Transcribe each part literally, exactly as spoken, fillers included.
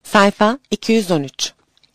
Sayfa iki yüz on üç.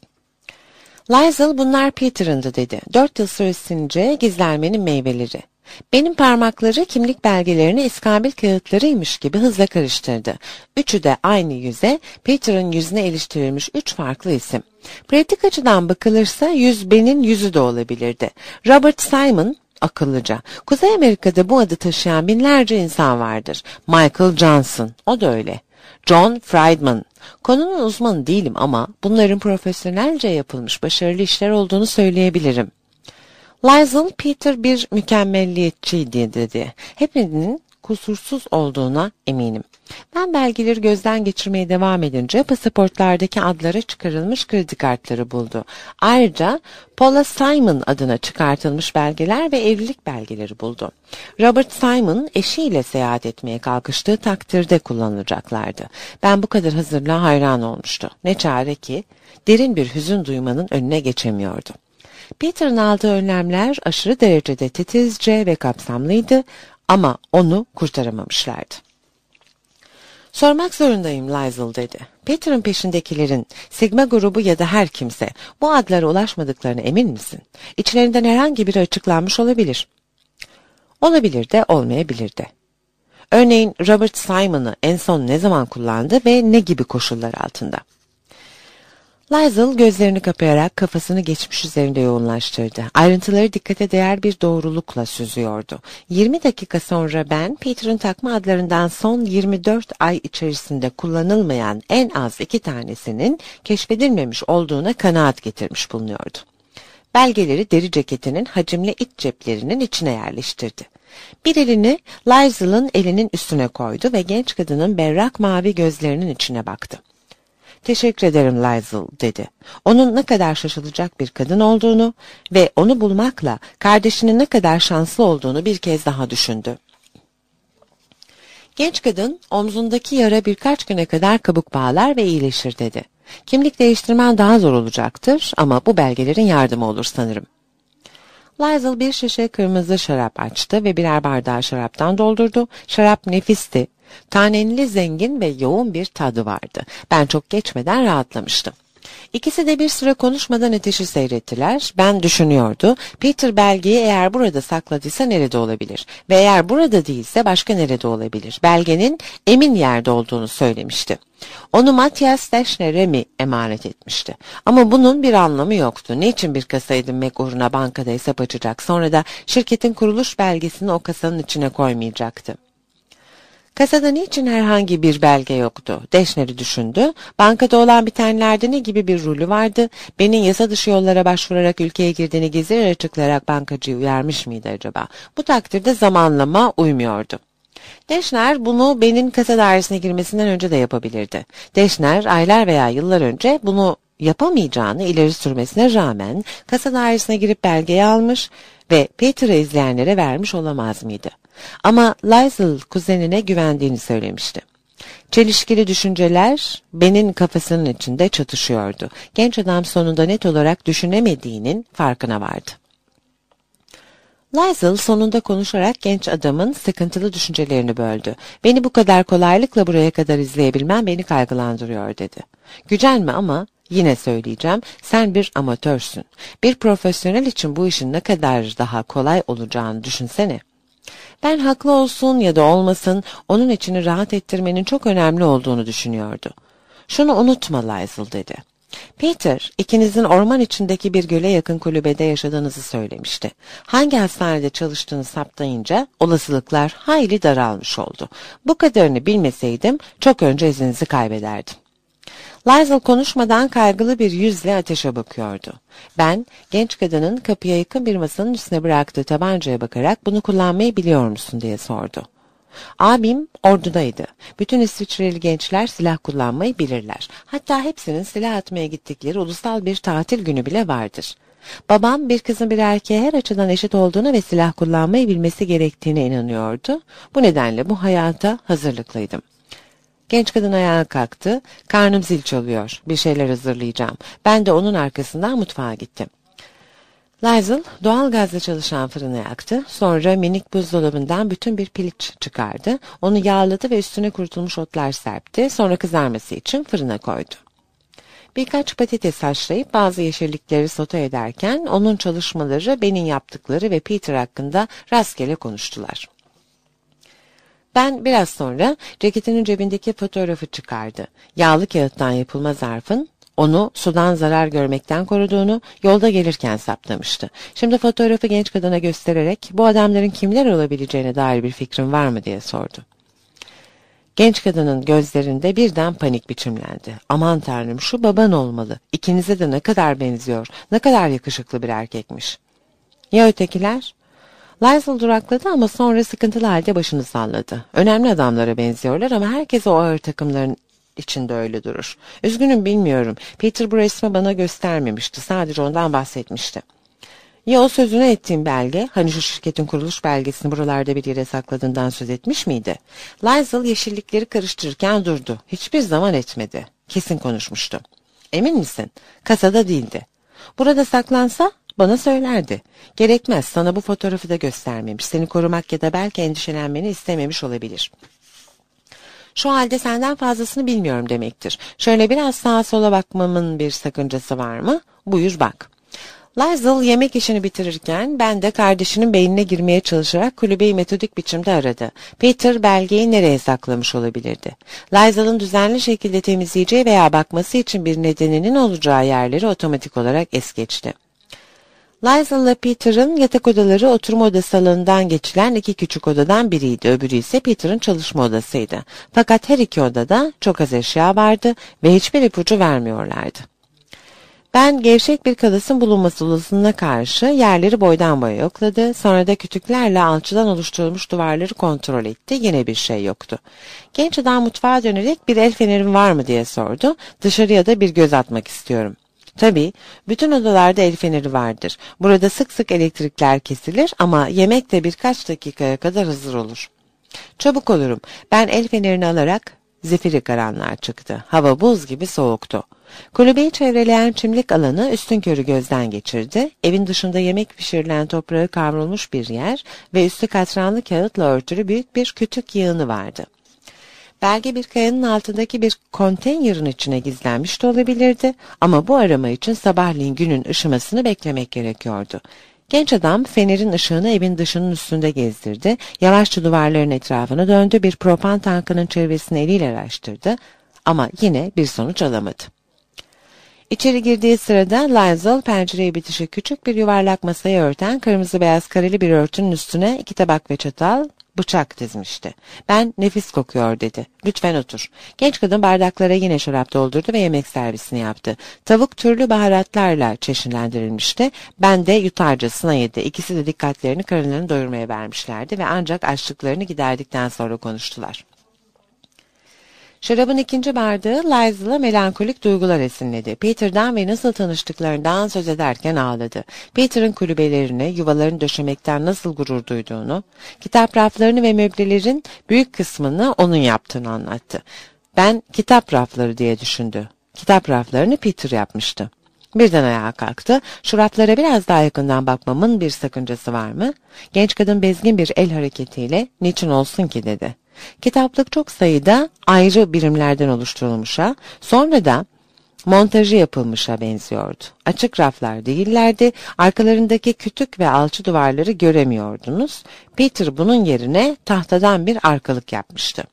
Liesl bunlar Peter'ındı dedi. Dört yıl süresince gizlenmenin meyveleri. Benim parmakları kimlik belgelerini iskambil kağıtlarıymış gibi hızla karıştırdı. Üçü de aynı yüze, Peter'ın yüzüne iliştirilmiş üç farklı isim. Pratik açıdan bakılırsa yüz Ben'in yüzü de olabilirdi. Robert Simon, akıllıca. Kuzey Amerika'da bu adı taşıyan binlerce insan vardır. Michael Johnson, o da öyle. John Friedman. Konunun uzmanı değilim ama bunların profesyonelce yapılmış başarılı işler olduğunu söyleyebilirim. Liesl, Peter bir mükemmelliyetçiydi dedi. Hepsinin kusursuz olduğuna eminim. Ben belgeleri gözden geçirmeye devam edince pasaportlardaki adlara çıkarılmış kredi kartları buldu. Ayrıca Paula Simon adına çıkartılmış belgeler ve evlilik belgeleri buldu. Robert Simon eşiyle seyahat etmeye kalkıştığı takdirde kullanılacaklardı. Ben bu kadar hazırlığa hayran olmuştu. Ne çare ki derin bir hüzün duymanın önüne geçemiyordu. Peter'ın aldığı önlemler aşırı derecede titizce ve kapsamlıydı ama onu kurtaramamışlardı. Sormak zorundayım Liesl dedi. Peter'ın peşindekilerin Sigma grubu ya da her kimse bu adlara ulaşmadıklarına emin misin? İçlerinden herhangi biri açıklanmış olabilir. Olabilir de olmayabilir de. Örneğin Robert Simon'ı en son ne zaman kullandı ve ne gibi koşullar altında? Liesl gözlerini kapayarak kafasını geçmiş üzerinde yoğunlaştırdı. Ayrıntıları dikkate değer bir doğrulukla süzüyordu. yirmi dakika sonra ben Peter'ın takma adlarından son yirmi dört ay içerisinde kullanılmayan en az iki tanesinin keşfedilmemiş olduğuna kanaat getirmiş bulunuyordu. Belgeleri deri ceketinin hacimli iç ceplerinin içine yerleştirdi. Bir elini Liesl'ın elinin üstüne koydu ve genç kadının berrak mavi gözlerinin içine baktı. Teşekkür ederim Liesl dedi. Onun ne kadar şaşılacak bir kadın olduğunu ve onu bulmakla kardeşinin ne kadar şanslı olduğunu bir kez daha düşündü. Genç kadın omzundaki yara birkaç güne kadar kabuk bağlar ve iyileşir dedi. Kimlik değiştirmen daha zor olacaktır ama bu belgelerin yardımı olur sanırım. Liesl bir şişe kırmızı şarap açtı ve birer bardağı şaraptan doldurdu. Şarap nefisti. Taneli, zengin ve yoğun bir tadı vardı. Ben çok geçmeden rahatlamıştım. İkisi de bir süre konuşmadan ateşi seyrettiler. Ben düşünüyordu. Peter belgeyi eğer burada sakladıysa nerede olabilir? Ve eğer burada değilse başka nerede olabilir? Belgenin emin yerde olduğunu söylemişti. Onu Matthias Deschner'e mi emanet etmişti? Ama bunun bir anlamı yoktu. Niçin bir kasa edinmek uğruna bankada hesap açacak? Sonra da şirketin kuruluş belgesini o kasanın içine koymayacaktı. Kasada niçin herhangi bir belge yoktu? Deschner'i düşündü. Bankada olan bitenlerde ne gibi bir rolü vardı? Ben'in yasa dışı yollara başvurarak ülkeye girdiğini gizli açıklayarak bankacıyı uyarmış mıydı acaba? Bu takdirde zamanlama uymuyordu. Deschner bunu Ben'in kasa dairesine girmesinden önce de yapabilirdi. Deschner aylar veya yıllar önce bunu yapamayacağını ileri sürmesine rağmen kasa dairesine girip belgeyi almış ve Peter'ı izleyenlere vermiş olamaz mıydı? Ama Liesl kuzenine güvendiğini söylemişti. Çelişkili düşünceler Ben'in kafasının içinde çatışıyordu. Genç adam sonunda net olarak düşünemediğinin farkına vardı. Liesl sonunda konuşarak genç adamın sıkıntılı düşüncelerini böldü. Beni bu kadar kolaylıkla buraya kadar izleyebilmen beni kaygılandırıyor dedi. Gücenme ama yine söyleyeceğim, sen bir amatörsün. Bir profesyonel için bu işin ne kadar daha kolay olacağını düşünsene. Ben haklı olsun ya da olmasın onun içini rahat ettirmenin çok önemli olduğunu düşünüyordu. Şunu unutma Liesl dedi. Peter, ikinizin orman içindeki bir göle yakın kulübede yaşadığınızı söylemişti. Hangi hastanede çalıştığını saptayınca olasılıklar hayli daralmış oldu. Bu kadarını bilmeseydim çok önce izninizi kaybederdim. Liesl konuşmadan kaygılı bir yüzle ateşe bakıyordu. Ben, genç kadının kapıya yakın bir masanın üstüne bıraktığı tabancaya bakarak bunu kullanmayı biliyor musun diye sordu. Abim ordudaydı. Bütün İsviçreli gençler silah kullanmayı bilirler. Hatta hepsinin silah atmaya gittikleri ulusal bir tatil günü bile vardır. Babam bir kızın bir erkeğe her açıdan eşit olduğuna ve silah kullanmayı bilmesi gerektiğine inanıyordu. Bu nedenle bu hayata hazırlıklıydım. Genç kadın ayağa kalktı. Karnım zil çalıyor. Bir şeyler hazırlayacağım. Ben de onun arkasından mutfağa gittim. Liesl doğal gazla çalışan fırını yaktı. Sonra minik buzdolabından bütün bir piliç çıkardı. Onu yağladı ve üstüne kurutulmuş otlar serpti. Sonra kızarması için fırına koydu. Birkaç patates haşlayıp bazı yeşillikleri sote ederken onun çalışmaları, Ben'in yaptıkları ve Peter hakkında rastgele konuştular. Ben biraz sonra ceketinin cebindeki fotoğrafı çıkardı. Yağlı kağıttan yapılma zarfın onu sudan zarar görmekten koruduğunu yolda gelirken saptamıştı. Şimdi fotoğrafı genç kadına göstererek bu adamların kimler olabileceğine dair bir fikrin var mı diye sordu. Genç kadının gözlerinde birden panik biçimlendi. Aman tanrım, şu baban olmalı. İkinize de ne kadar benziyor, ne kadar yakışıklı bir erkekmiş. Ya ötekiler? Liesl durakladı ama sonra sıkıntılı halde başını salladı. Önemli adamlara benziyorlar ama herkes o ağır takımların içinde öyle durur. Üzgünüm, bilmiyorum. Peter bu resmi bana göstermemişti. Sadece ondan bahsetmişti. Ya o sözüne ettiğim belge, hani şu şirketin kuruluş belgesini buralarda bir yere sakladığından söz etmiş miydi? Liesl yeşillikleri karıştırırken durdu. Hiçbir zaman etmedi. Kesin konuşmuştu. Emin misin? Kasada değildi. Burada saklansa bana söylerdi. Gerekmez, sana bu fotoğrafı da göstermemiş. Seni korumak ya da belki endişelenmeni istememiş olabilir. Şu halde senden fazlasını bilmiyorum demektir. Şöyle biraz sağa sola bakmamın bir sakıncası var mı? Buyur bak. Liesl yemek işini bitirirken ben de kardeşinin beynine girmeye çalışarak kulübeyi metodik biçimde aradı. Peter belgeyi nereye saklamış olabilirdi? Liesl'ın düzenli şekilde temizleyeceği veya bakması için bir nedeninin olacağı yerleri otomatik olarak es geçti. Liesl ile Peter'ın yatak odaları oturma odası alanından geçilen iki küçük odadan biriydi. Öbürü ise Peter'ın çalışma odasıydı. Fakat her iki odada çok az eşya vardı ve hiçbir ipucu vermiyorlardı. Ben gevşek bir kalasın bulunması olasılığına karşı yerleri boydan boya yokladı. Sonra da kütüklerle alçıdan oluşturulmuş duvarları kontrol etti. Yine bir şey yoktu. Genç adam mutfağa dönerek bir el fenerin var mı diye sordu. Dışarıya da bir göz atmak istiyorum. Tabii, bütün odalarda el feneri vardır. Burada sık sık elektrikler kesilir ama yemek de birkaç dakikaya kadar hazır olur. Çabuk olurum. Ben el fenerini alarak zifiri karanlığa çıktı. Hava buz gibi soğuktu. Kulübeyi çevreleyen çimlik alanı üstünkörü gözden geçirdi. Evin dışında yemek pişirilen toprağı kavrulmuş bir yer ve üstü katranlı kağıtla örtülü büyük bir kütük yığını vardı. Belge bir kayanın altındaki bir konteynerin içine gizlenmiş de olabilirdi ama bu arama için sabahleyin günün ışımasını beklemek gerekiyordu. Genç adam fenerin ışığını evin dışının üstünde gezdirdi, yavaşça duvarların etrafına döndü, bir propan tankının çevresini eliyle araştırdı ama yine bir sonuç alamadı. İçeri girdiği sırada Liesl pencereyi bitişik küçük bir yuvarlak masayı örten kırmızı beyaz kareli bir örtünün üstüne iki tabak ve çatal, bıçak dizmişti. Ben nefis kokuyor dedi. Lütfen otur. Genç kadın bardaklara yine şarap doldurdu ve yemek servisini yaptı. Tavuk türlü baharatlarla çeşitlendirilmişti. Ben de yutarcasına yedi. İkisi de dikkatlerini karınlarını doyurmaya vermişlerdi ve ancak açlıklarını giderdikten sonra konuştular. Şarabın ikinci bardağı Liesl'a melankolik duygular esinledi. Peter'dan ve nasıl tanıştıklarından söz ederken ağladı. Peter'ın kulübelerini, yuvalarını döşemekten nasıl gurur duyduğunu, kitap raflarını ve möblelerin büyük kısmını onun yaptığını anlattı. Ben kitap rafları diye düşündü. Kitap raflarını Peter yapmıştı. Birden ayağa kalktı. Şu raflara biraz daha yakından bakmamın bir sakıncası var mı? Genç kadın bezgin bir el hareketiyle niçin olsun ki dedi. Kitaplık çok sayıda ayrı birimlerden oluşturulmuşa, sonra da montajı yapılmışa benziyordu. Açık raflar değillerdi, arkalarındaki kütük ve alçı duvarları göremiyordunuz. Peter bunun yerine tahtadan bir arkalık yapmıştı.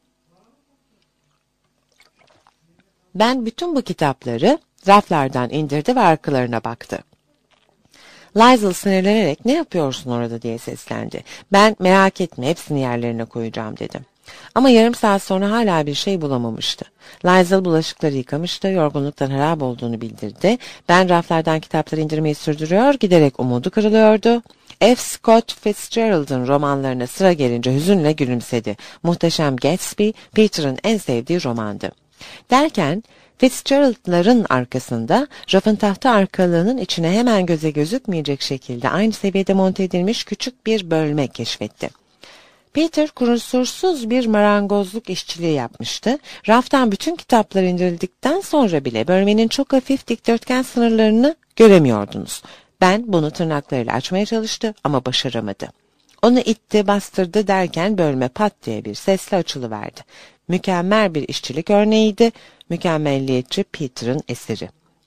Ben bütün bu kitapları raflardan indirdi ve arkalarına baktı. Liesl sinirlenerek ne yapıyorsun orada diye seslendi. Ben merak etme hepsini yerlerine koyacağım dedim. Ama yarım saat sonra hala bir şey bulamamıştı. Liesl bulaşıkları yıkamıştı, yorgunluktan harap olduğunu bildirdi. Ben raflardan kitapları indirmeyi sürdürüyor, giderek umudu kırılıyordu. F. Scott Fitzgerald'ın romanlarına sıra gelince hüzünle gülümsedi. Muhteşem Gatsby, Peter'ın en sevdiği romandı. Derken Fitzgerald'ların arkasında rafın tahta arkalığının içine hemen göze gözükmeyecek şekilde aynı seviyede monte edilmiş küçük bir bölme keşfetti. Peter kusursuz bir marangozluk işçiliği yapmıştı. Raftan bütün kitaplar indirildikten sonra bile bölmenin çok hafif dikdörtgen sınırlarını göremiyordunuz. Ben bunu tırnaklarıyla açmaya çalıştı ama başaramadı. Onu itti, bastırdı derken bölme pat diye bir sesle açılıverdi. Mükemmel bir işçilik örneğiydi. Mükemmelliyetçi Peter'ın eseri.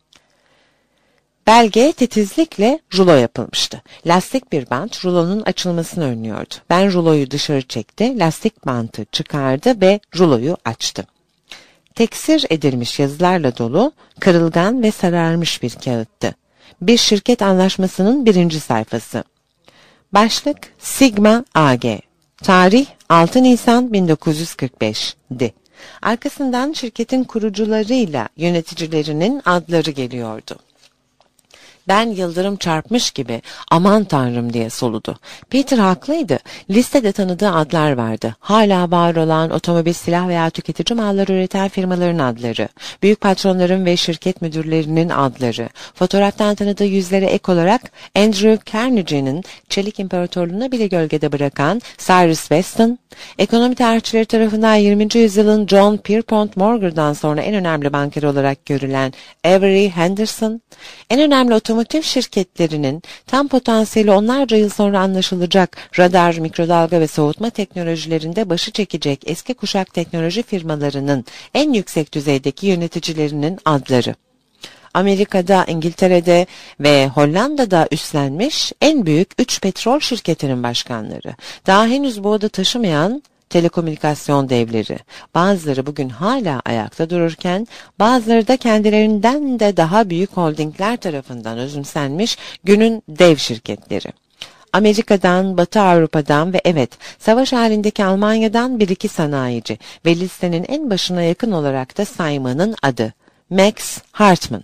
Belge titizlikle rulo yapılmıştı. Lastik bir bant rulonun açılmasını önlüyordu. Ben ruloyu dışarı çekti, lastik bantı çıkardı ve ruloyu açtı. Teksir edilmiş yazılarla dolu, kırılgan ve sararmış bir kağıttı. Bir şirket anlaşmasının birinci sayfası. Başlık Sigma A G. Tarih altı Nisan bin dokuz yüz kırk beş'di. Arkasından şirketin kurucularıyla yöneticilerinin adları geliyordu. Ben yıldırım çarpmış gibi aman tanrım diye soludu. Peter haklıydı. Listede tanıdığı adlar vardı. Hala var olan otomobil, silah veya tüketici malları üreten firmaların adları, büyük patronların ve şirket müdürlerinin adları, fotoğraftan tanıdığı yüzlere ek olarak Andrew Carnegie'nin Çelik İmparatorluğu'na bile gölgede bırakan Cyrus Weston, ekonomi tarihçileri tarafından yirminci yüzyılın John Pierpont Morgan'dan sonra en önemli banker olarak görülen Avery Henderson, en önemli otomotiv şirketlerinin tam potansiyeli onlarca yıl sonra anlaşılacak radar, mikrodalga ve soğutma teknolojilerinde başı çekecek eski kuşak teknoloji firmalarının en yüksek düzeydeki yöneticilerinin adları. Amerika'da, İngiltere'de ve Hollanda'da üstlenmiş en büyük üç petrol şirketinin başkanları, daha henüz bu adı taşımayan telekomünikasyon devleri, bazıları bugün hala ayakta dururken, bazıları da kendilerinden de daha büyük holdingler tarafından özümsenmiş günün dev şirketleri. Amerika'dan, Batı Avrupa'dan ve evet, savaş halindeki Almanya'dan bir iki sanayici ve listenin en başına yakın olarak da saymanın adı Max Hartmann.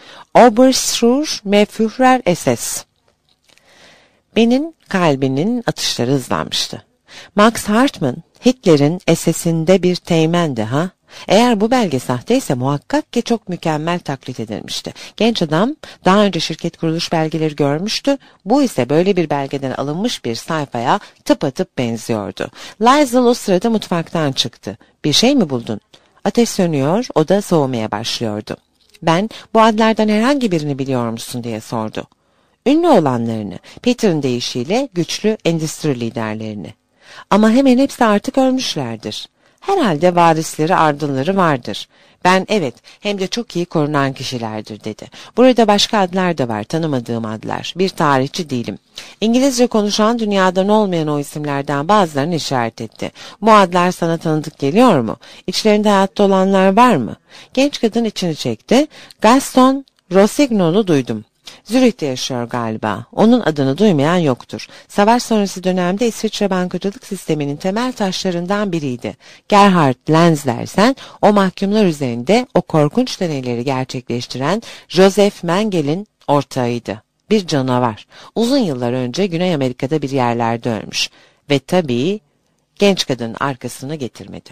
Oberführer S S. Benim kalbinin atışları hızlanmıştı. Max Hartmann, Hitler'in S S'inde bir teğmendi ha? Eğer bu belge sahteyse muhakkak ki çok mükemmel taklit edilmişti. Genç adam daha önce şirket kuruluş belgeleri görmüştü. Bu ise böyle bir belgeden alınmış bir sayfaya tıpatıp benziyordu. Liesl o sırada mutfaktan çıktı. Bir şey mi buldun? Ateş sönüyor, oda soğumaya başlıyordu. Ben bu adlardan herhangi birini biliyor musun diye sordu. Ünlü olanlarını, Peter'ın deyişiyle güçlü endüstri liderlerini. Ama hemen hepsi artık ölmüşlerdir. Herhalde varisleri, ardılları vardır. Ben evet, hem de çok iyi korunan kişilerdir dedi. Burada başka adlar da var, tanımadığım adlar. Bir tarihçi değilim. İngilizce konuşan, dünyadan olmayan o isimlerden bazılarını işaret etti. Bu adlar sana tanıdık geliyor mu? İçlerinde hayatta olanlar var mı? Genç kadın içini çekti. Gaston Rosignol'u duydum. Zürih'te yaşıyor galiba. Onun adını duymayan yoktur. Savaş sonrası dönemde İsviçre bankacılık sisteminin temel taşlarından biriydi. Gerhard Lenz dersen, o mahkumlar üzerinde o korkunç deneyleri gerçekleştiren Joseph Mengel'in ortağıydı. Bir canavar. Uzun yıllar önce Güney Amerika'da bir yerlerde ölmüş. Ve tabii genç kadının arkasını getirmedi.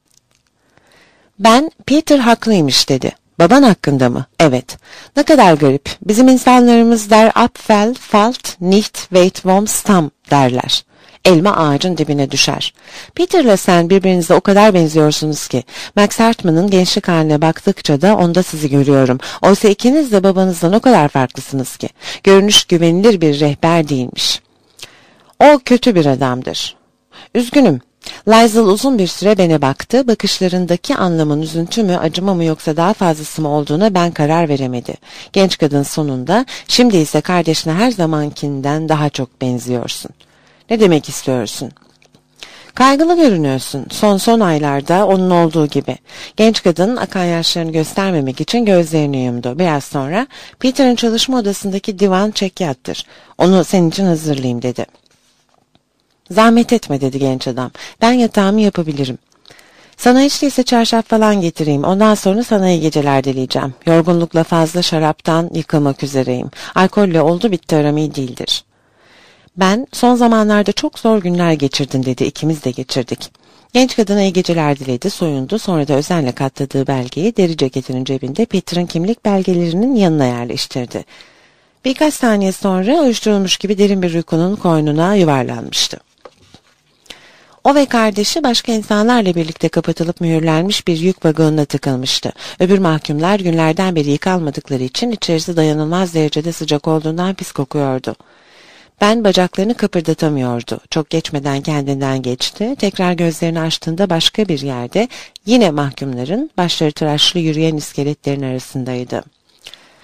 Ben Peter haklıymış dedi. Baban hakkında mı? Evet. Ne kadar garip. Bizim insanlarımız der Apfel, Falt, nicht, weit, vom Stamm derler. Elma ağacın dibine düşer. Peter'la sen birbirinize o kadar benziyorsunuz ki. Max Hartmann'ın gençlik haline baktıkça da onda sizi görüyorum. Oysa ikiniz de babanızdan o kadar farklısınız ki. Görünüş güvenilir bir rehber değilmiş. O kötü bir adamdır. Üzgünüm. Liesl uzun bir süre bana baktı. Bakışlarındaki anlamın üzüntü mü, acıma mı yoksa daha fazlası mı olduğuna ben karar veremedi. Genç kadın sonunda, şimdi ise kardeşine her zamankinden daha çok benziyorsun. Ne demek istiyorsun? Kaygılı görünüyorsun. Son son aylarda onun olduğu gibi. Genç kadın akan yaşlarını göstermemek için gözlerini yumdu. Biraz sonra Peter'ın çalışma odasındaki divan çekyattır. Onu senin için hazırlayayım dedi. Zahmet etme dedi genç adam. Ben yatağımı yapabilirim. Sana hiç değilse çarşaf falan getireyim. Ondan sonra sana iyi geceler dileyeceğim. Yorgunlukla fazla şaraptan yıkılmak üzereyim. Alkolle oldu bitti aram iyi değildir. Ben son zamanlarda çok zor günler geçirdim dedi. İkimiz de geçirdik. Genç kadına iyi geceler diledi, soyundu. Sonra da özenle katladığı belgeyi deri ceketinin cebinde Peter'ın kimlik belgelerinin yanına yerleştirdi. Birkaç saniye sonra uyuşturulmuş gibi derin bir uykunun koynuna yuvarlanmıştı. O ve kardeşi başka insanlarla birlikte kapatılıp mühürlenmiş bir yük vagonuna tıkılmıştı. Öbür mahkumlar günlerden beri yıkanmadıkları için içerisi dayanılmaz derecede sıcak olduğundan pis kokuyordu. Ben bacaklarını kıpırdatamıyordu. Çok geçmeden kendinden geçti. Tekrar gözlerini açtığında başka bir yerde yine mahkumların başları tıraşlı yürüyen iskeletlerin arasındaydı.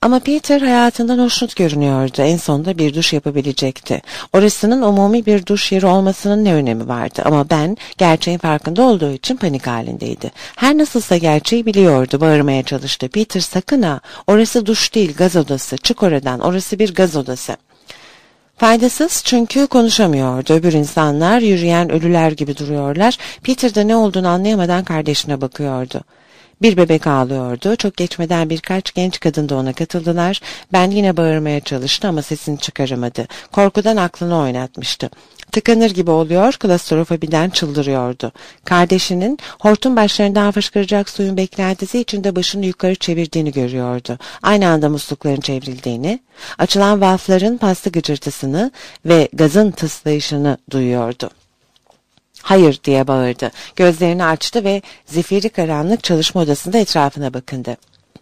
Ama Peter hayatından hoşnut görünüyordu. En sonunda bir duş yapabilecekti. Orasının umumi bir duş yeri olmasının ne önemi vardı? Ama Ben gerçeğin farkında olduğu için panik halindeydi. Her nasılsa gerçeği biliyordu. Bağırmaya çalıştı. Peter sakın ha. Orası duş değil, gaz odası. Çık oradan. Orası bir gaz odası. Faydasız çünkü konuşamıyordu. Öbür insanlar yürüyen ölüler gibi duruyorlar. Peter da ne olduğunu anlayamadan kardeşine bakıyordu. Bir bebek ağlıyordu. Çok geçmeden birkaç genç kadın da ona katıldılar. Ben yine bağırmaya çalıştı ama sesini çıkaramadı. Korkudan aklını oynatmıştı. Tıkanır gibi oluyor, klostrofobiden çıldırıyordu. Kardeşinin hortum başlarından fışkıracak suyun beklentisi içinde başını yukarı çevirdiğini görüyordu. Aynı anda muslukların çevrildiğini, açılan valfların pasta gıcırtısını ve gazın tıslayışını duyuyordu. Hayır diye bağırdı. Gözlerini açtı ve zifiri karanlık çalışma odasında etrafına bakındı.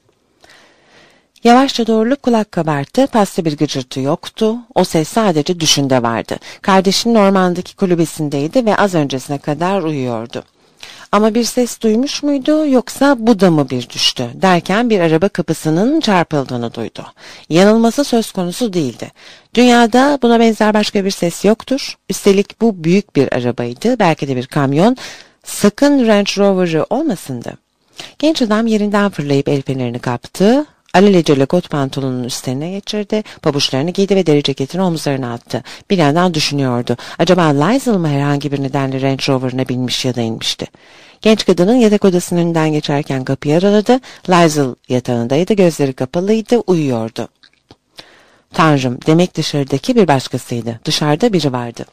Yavaşça doğrulup kulak kabarttı. Pasta bir gıcırtı yoktu. O ses sadece düşünde vardı. Kardeşinin ormandaki kulübesindeydi ve az öncesine kadar uyuyordu. Ama bir ses duymuş muydu yoksa bu da mı bir düştü derken bir araba kapısının çarpıldığını duydu. Yanılması söz konusu değildi. Dünyada buna benzer başka bir ses yoktur. Üstelik bu büyük bir arabaydı. Belki de bir kamyon. Sakın Range Rover'ı olmasındı. Genç adam yerinden fırlayıp el fenerini kaptı. Alelacele kot pantolonunun üstlerine geçirdi, pabuçlarını giydi ve deri ceketini omuzlarına attı. Bir yandan düşünüyordu. Acaba Liesl mı herhangi bir nedenle Range Rover'ına binmiş ya da inmişti? Genç kadının yatak odasının önünden geçerken kapıyı araladı. Liesl yatağındaydı, gözleri kapalıydı, uyuyordu. Tanrım, demek dışarıdaki bir başkasıydı. Dışarıda biri vardı.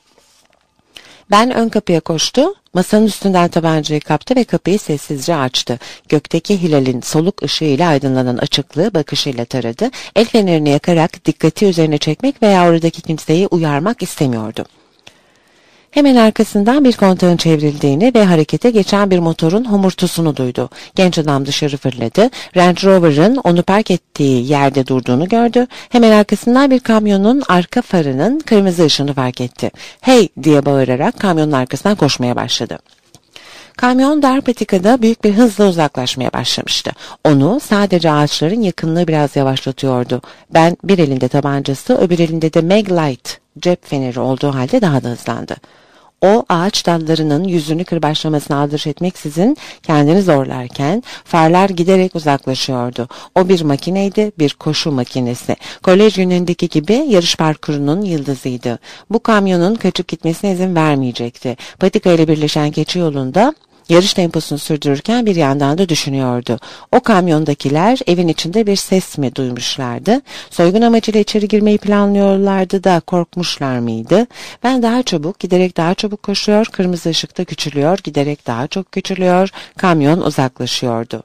Ben ön kapıya koştu, masanın üstünden tabancayı kaptı ve kapıyı sessizce açtı. Gökteki hilalin soluk ışığıyla aydınlanan açıklığı bakışıyla taradı. El fenerini yakarak dikkati üzerine çekmek veya oradaki kimseyi uyarmak istemiyordu. Hemen arkasından bir kontağın çevrildiğini ve harekete geçen bir motorun homurtusunu duydu. Genç adam dışarı fırladı. Range Rover'ın onu park ettiği yerde durduğunu gördü. Hemen arkasından bir kamyonun arka farının kırmızı ışığını fark etti. "Hey!" diye bağırarak kamyonun arkasından koşmaya başladı. Kamyon dar patikada büyük bir hızla uzaklaşmaya başlamıştı. Onu sadece ağaçların yakınlığı biraz yavaşlatıyordu. Ben bir elinde tabancası, öbür elinde de Maglite cep feneri olduğu halde daha da hızlandı. O ağaç dallarının yüzünü kırbaçlamasına aldırış etmeksizin kendini zorlarken farlar giderek uzaklaşıyordu. O bir makineydi, bir koşu makinesi. Kolej günündeki gibi yarış parkurunun yıldızıydı. Bu kamyonun kaçıp gitmesine izin vermeyecekti. Patika ile birleşen keçi yolunda yarış temposunu sürdürürken bir yandan da düşünüyordu. O kamyondakiler evin içinde bir ses mi duymuşlardı? Soygun amacıyla içeri girmeyi planlıyorlardı da korkmuşlar mıydı? Ben daha çabuk, giderek daha çabuk koşuyor, kırmızı ışıkta küçülüyor, giderek daha çok küçülüyor, kamyon uzaklaşıyordu.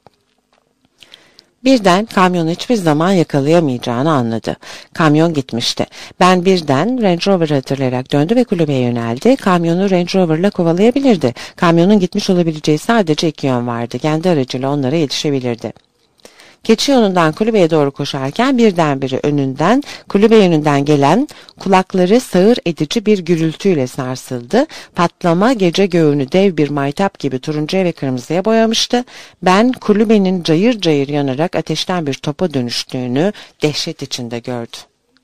Birden kamyonu hiçbir zaman yakalayamayacağını anladı. Kamyon gitmişti. Ben birden Range Rover'ı hatırlayarak döndü ve kulübeye yöneldi. Kamyonu Range Rover'la kovalayabilirdi. Kamyonun gitmiş olabileceği sadece iki yön vardı. Kendi aracıyla onlara yetişebilirdi. Keçi yolundan kulübeye doğru koşarken birdenbire önünden, kulübe yönünden gelen kulakları sağır edici bir gürültüyle sarsıldı. Patlama gece göğünü dev bir maytap gibi turuncuya ve kırmızıya boyamıştı. Ben kulübenin cayır cayır yanarak ateşten bir topa dönüştüğünü dehşet içinde gördüm.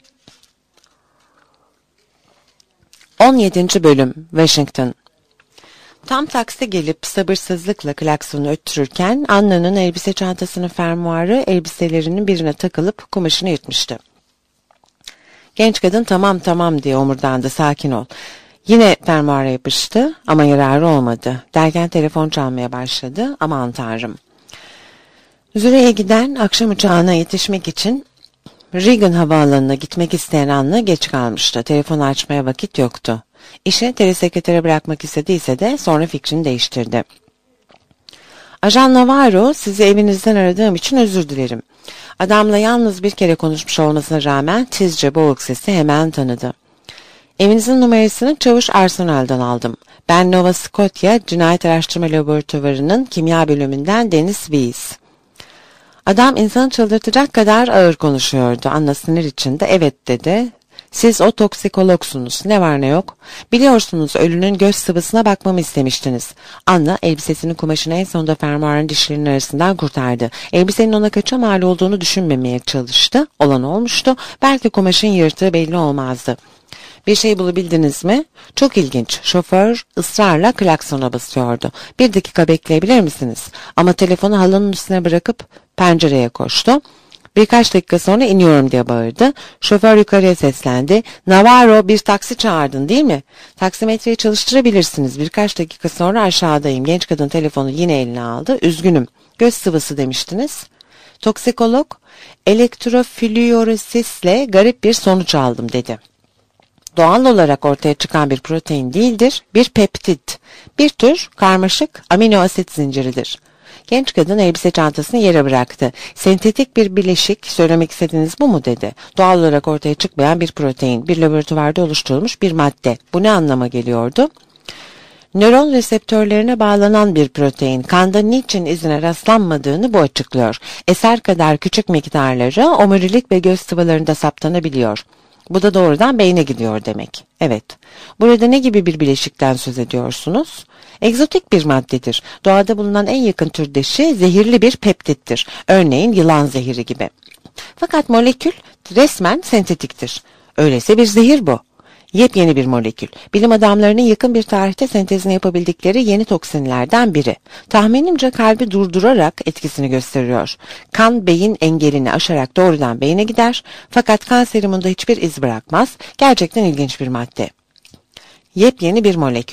on yedinci Bölüm Washington. Tam taksi gelip sabırsızlıkla klaksonu öttürürken Anna'nın elbise çantasının fermuarı elbiselerinin birine takılıp kumaşını yırtmıştı. Genç kadın tamam tamam diye omurdandı, sakin ol. Yine fermuara yapıştı ama yararı olmadı. Derken telefon çalmaya başladı. Aman tanrım. Zürich'e giden akşam uçağına yetişmek için Reagan havaalanına gitmek isteyen Anna geç kalmıştı. Telefonu açmaya vakit yoktu. İşi telesekretere bırakmak istediyse de sonra fikrini değiştirdi. Ajan Navarro, sizi evinizden aradığım için özür dilerim. Adamla yalnız bir kere konuşmuş olmasına rağmen tizce boğuk sesi hemen tanıdı. Evinizin numarasını Çavuş Arsenal'dan aldım. Ben Nova Scotia Cinayet Araştırma Laboratuvarı'nın kimya bölümünden Dennis Weiss. Adam insanı çıldırtacak kadar ağır konuşuyordu. Anna sinir içinde evet dedi. Siz o toksikologsunuz. Ne var ne yok. Biliyorsunuz ölünün göz sıvısına bakmamı istemiştiniz. Anna elbisesinin kumaşını en sonunda fermuarın dişlerinin arasından kurtardı. Elbisenin ona kaça mal olduğunu düşünmemeye çalıştı. Olan olmuştu. Belki kumaşın yırtığı belli olmazdı. Bir şey bulabildiniz mi? Çok ilginç. Şoför ısrarla klaksona basıyordu. Bir dakika bekleyebilir misiniz? Ama telefonu halının üstüne bırakıp pencereye koştu. Birkaç dakika sonra iniyorum diye bağırdı. Şoför yukarıya seslendi. Navarro, bir taksi çağırdın değil mi? Taksimetreyi çalıştırabilirsiniz. Birkaç dakika sonra aşağıdayım. Genç kadın telefonu yine eline aldı. Üzgünüm. Göz sıvısı demiştiniz. Toksikolog, elektrofluorosisle garip bir sonuç aldım dedi. Doğal olarak ortaya çıkan bir protein değildir, bir peptit. Bir tür karmaşık amino asit zinciridir. Genç kadın elbise çantasını yere bıraktı. Sentetik bir bileşik, söylemek istediğiniz bu mu dedi. Doğal olarak ortaya çıkmayan bir protein, bir laboratuvarda oluşturulmuş bir madde. Bu ne anlama geliyordu? Nöron reseptörlerine bağlanan bir protein, kanda niçin izine rastlanmadığını bu açıklıyor. Eser kadar küçük miktarları omurilik ve göz sıvılarında saptanabiliyor. Bu da doğrudan beyne gidiyor demek. Evet. Burada ne gibi bir bileşikten söz ediyorsunuz? Egzotik bir maddedir. Doğada bulunan en yakın türdeşi zehirli bir peptittir. Örneğin yılan zehiri gibi. Fakat molekül resmen sentetiktir. Öyleyse bir zehir bu. Yepyeni bir molekül. Bilim adamlarının yakın bir tarihte sentezini yapabildikleri yeni toksinlerden biri. Tahminimce kalbi durdurarak etkisini gösteriyor. Kan beyin engelini aşarak doğrudan beyne gider. Fakat kan serumunda hiçbir iz bırakmaz. Gerçekten ilginç bir madde. Yepyeni bir molekül.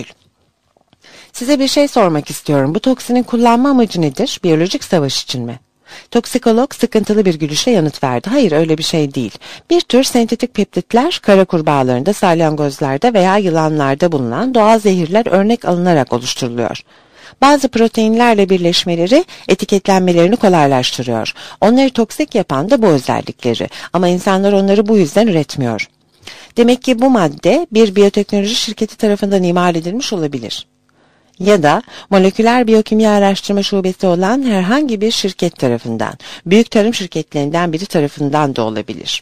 Size bir şey sormak istiyorum. Bu toksinin kullanma amacı nedir? Biyolojik savaş için mi? Toksikolog sıkıntılı bir gülüşle yanıt verdi. Hayır, öyle bir şey değil. Bir tür sentetik peptitler kara kurbağalarında, salyangozlarda veya yılanlarda bulunan doğal zehirler örnek alınarak oluşturuluyor. Bazı proteinlerle birleşmeleri etiketlenmelerini kolaylaştırıyor. Onları toksik yapan da bu özellikleri, ama insanlar onları bu yüzden üretmiyor. Demek ki bu madde bir biyoteknoloji şirketi tarafından imal edilmiş olabilir. Ya da moleküler biyokimya araştırma şubesi olan herhangi bir şirket tarafından, büyük tarım şirketlerinden biri tarafından da olabilir.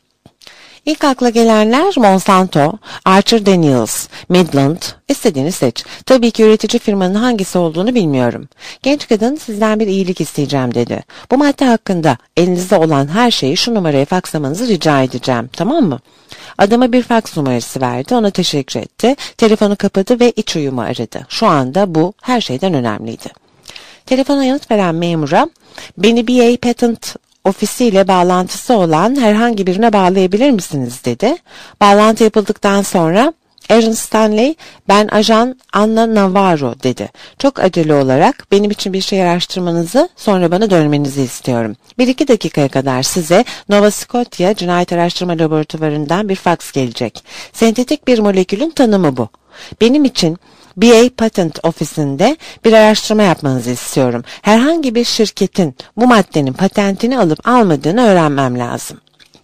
İlk akla gelenler Monsanto, Archer Daniels, Midland, istediğini seç. Tabii ki üretici firmanın hangisi olduğunu bilmiyorum. Genç kadın, sizden bir iyilik isteyeceğim dedi. Bu madde hakkında elinizde olan her şeyi şu numaraya fakslamanızı rica edeceğim, tamam mı? Adama bir faks numarası verdi, ona teşekkür etti, telefonu kapadı ve iç uyumu aradı. Şu anda bu her şeyden önemliydi. Telefona yanıt veren memura, beni B A Patent ofisiyle bağlantısı olan herhangi birine bağlayabilir misiniz dedi. Bağlantı yapıldıktan sonra Aaron Stanley, ben ajan Anna Navarro dedi. Çok acele olarak benim için bir şey araştırmanızı, sonra bana dönmenizi istiyorum. Bir iki dakikaya kadar size Nova Scotia Cinayet Araştırma Laboratuvarı'ndan bir faks gelecek. Sentetik bir molekülün tanımı bu. Benim için B A Patent ofisinde bir araştırma yapmanızı istiyorum. Herhangi bir şirketin bu maddenin patentini alıp almadığını öğrenmem lazım.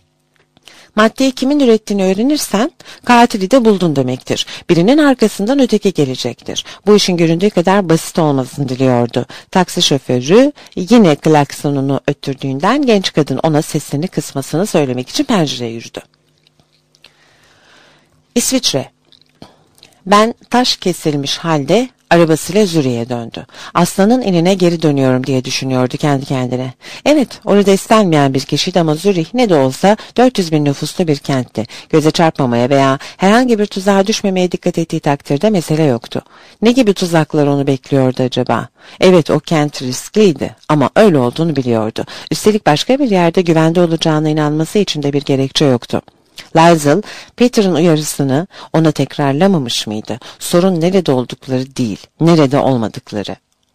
Maddeyi kimin ürettiğini öğrenirsen katili de buldun demektir. Birinin arkasından öteki gelecektir. Bu işin göründüğü kadar basit olmasını diliyordu. Taksi şoförü yine klaksonunu öttürdüğünden genç kadın ona sesini kısmasını söylemek için pencereye yürüdü. İsviçre. Ben taş kesilmiş halde arabasıyla Zürih'e döndü. Aslanın eline geri dönüyorum diye düşünüyordu kendi kendine. Evet, orada istenmeyen bir kişiydi ama Zürih ne de olsa dört yüz bin nüfuslu bir kentti. Göze çarpmamaya veya herhangi bir tuzağa düşmemeye dikkat ettiği takdirde mesele yoktu. Ne gibi tuzaklar onu bekliyordu acaba? Evet, o kent riskliydi ama öyle olduğunu biliyordu. Üstelik başka bir yerde güvende olacağına inanması için de bir gerekçe yoktu. Liesl, Peter'ın uyarısını ona tekrarlamamış mıydı? Sorun nerede oldukları değil, nerede olmadıkları.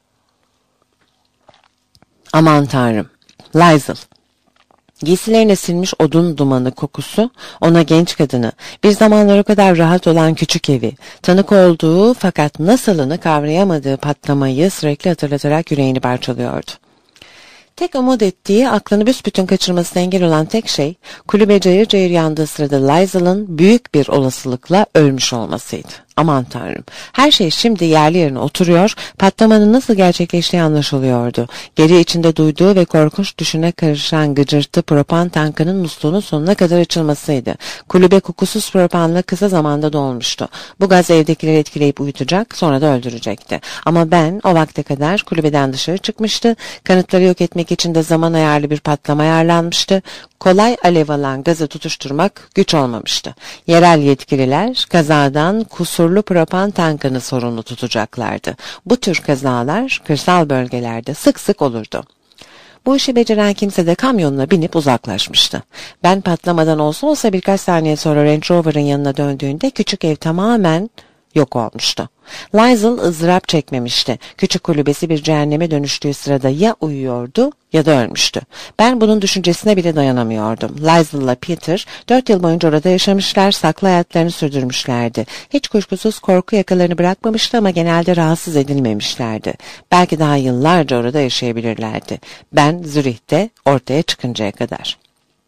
Aman Tanrım, Liesl. Giysilerine silmiş odun dumanı kokusu ona genç kadını, bir zamanlar o kadar rahat olan küçük evi, tanık olduğu fakat nasılını kavrayamadığı patlamayı sürekli hatırlatarak yüreğini parçalıyordu. Tek umut ettiği, aklını büsbütün kaçırmasına engel olan tek şey, kulübe cayır cayır yandığı sırada Liesl'ın büyük bir olasılıkla ölmüş olmasıydı. Aman tanrım. Her şey şimdi yerli yerine oturuyor, patlamanın nasıl gerçekleştiği anlaşılıyordu. Gece içinde duyduğu ve korkunç düşüne karışan gıcırtı propan tankının musluğunun sonuna kadar açılmasıydı. Kulübe kokusuz propanla kısa zamanda dolmuştu. Bu gaz evdekileri etkileyip uyutacak, sonra da öldürecekti. Ama Ben o vakte kadar kulübeden dışarı çıkmıştı. Kanıtları yok etmek için de zaman ayarlı bir patlama ayarlanmıştı. Kolay alev alan gazı tutuşturmak güç olmamıştı. Yerel yetkililer kazadan kusurlu propan tankını sorumlu tutacaklardı. Bu tür kazalar kırsal bölgelerde sık sık olurdu. Bu işi beceren kimse de kamyonuna binip uzaklaşmıştı. Ben patlamadan olsa olsa birkaç saniye sonra Range Rover'ın yanına döndüğünde küçük ev tamamen yok olmuştu. Liesl ızdırap çekmemişti. Küçük kulübesi bir cehenneme dönüştüğü sırada ya uyuyordu ya da ölmüştü. Ben bunun düşüncesine bile dayanamıyordum. Liesl'la Peter dört yıl boyunca orada yaşamışlar, saklı hayatlarını sürdürmüşlerdi. Hiç kuşkusuz korku yakalarını bırakmamıştı ama genelde rahatsız edilmemişlerdi. Belki daha yıllarca orada yaşayabilirlerdi. Ben Zürih'te ortaya çıkıncaya kadar.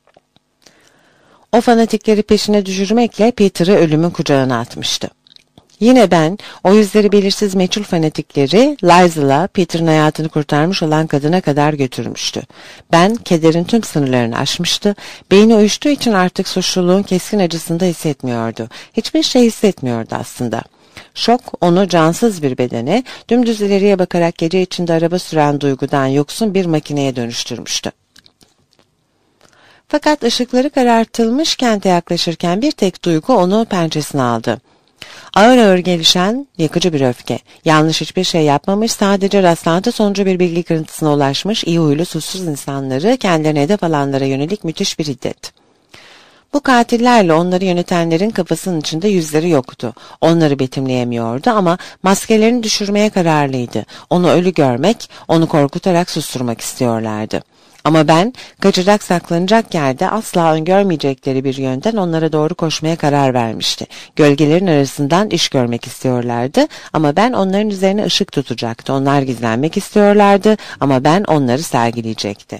O fanatikleri peşine düşürmekle Peter'ı ölümün kucağına atmıştı. Yine ben o yüzleri belirsiz meçhul fanatikleri Liesl'a Peter'ın hayatını kurtarmış olan kadına kadar götürmüştü. Ben kederin tüm sınırlarını aşmıştı. Beyni uyuştuğu için artık suçluluğun keskin acısını da hissetmiyordu. Hiçbir şey hissetmiyordu aslında. Şok onu cansız bir bedene, dümdüz ileriye bakarak gece içinde araba süren duygudan yoksun bir makineye dönüştürmüştü. Fakat ışıkları karartılmış kente yaklaşırken bir tek duygu onu pençesine aldı. Ağır ağır gelişen yakıcı bir öfke. Yanlış hiçbir şey yapmamış, sadece rastlantı sonucu bir bilgi kırıntısına ulaşmış, iyi huylu suçsuz insanları kendilerine hedef alanlara yönelik müthiş bir hiddet. Bu katillerle onları yönetenlerin kafasının içinde yüzleri yoktu. Onları betimleyemiyordu ama maskelerini düşürmeye kararlıydı. Onu ölü görmek, onu korkutarak susturmak istiyorlardı. Ama ben kaçacak saklanacak yerde asla öngörmeyecekleri bir yönden onlara doğru koşmaya karar vermişti. Gölgelerin arasından iş görmek istiyorlardı ama ben onların üzerine ışık tutacaktı. Onlar gizlenmek istiyorlardı ama ben onları sergileyecekti.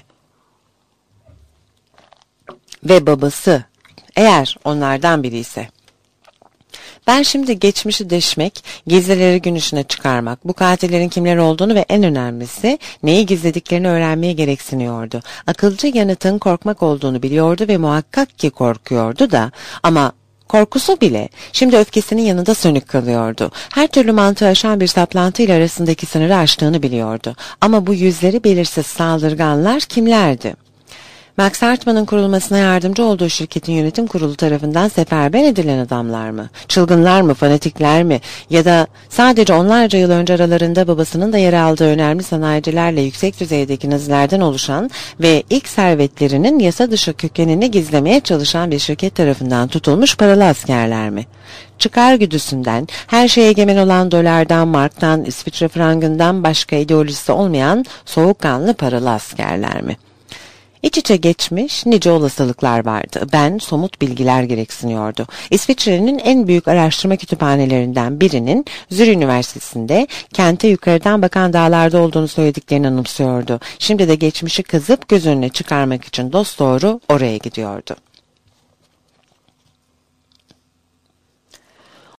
Ve babası, eğer onlardan biri ise. Ben şimdi geçmişi deşmek, gizlileri gün ışığına çıkarmak, bu katillerin kimler olduğunu ve en önemlisi neyi gizlediklerini öğrenmeye gereksiniyordu. Akılcı yanıtın korkmak olduğunu biliyordu ve muhakkak ki korkuyordu da ama korkusu bile şimdi öfkesinin yanında sönük kalıyordu. Her türlü mantığı aşan bir saplantıyla arasındaki sınırı aştığını biliyordu. Ama bu yüzleri belirsiz saldırganlar kimlerdi? Max Hartman'ın kurulmasına yardımcı olduğu şirketin yönetim kurulu tarafından seferber edilen adamlar mı? Çılgınlar mı? Fanatikler mi? Ya da sadece onlarca yıl önce aralarında babasının da yer aldığı önemli sanayicilerle yüksek düzeydeki nazilerden oluşan ve ilk servetlerinin yasa dışı kökenini gizlemeye çalışan bir şirket tarafından tutulmuş paralı askerler mi? Çıkar güdüsünden, her şeye egemen olan dolardan, marktan, İsviçre frangından başka ideolojisi olmayan soğukkanlı paralı askerler mi? İç içe geçmiş nice olasılıklar vardı. Ben somut bilgiler gereksiniyordu. İsviçre'nin en büyük araştırma kütüphanelerinden birinin Zürih Üniversitesi'nde kente yukarıdan bakan dağlarda olduğunu söylediklerini anımsıyordu. Şimdi de geçmişi kazıp göz önüne çıkarmak için dosdoğru oraya gidiyordu.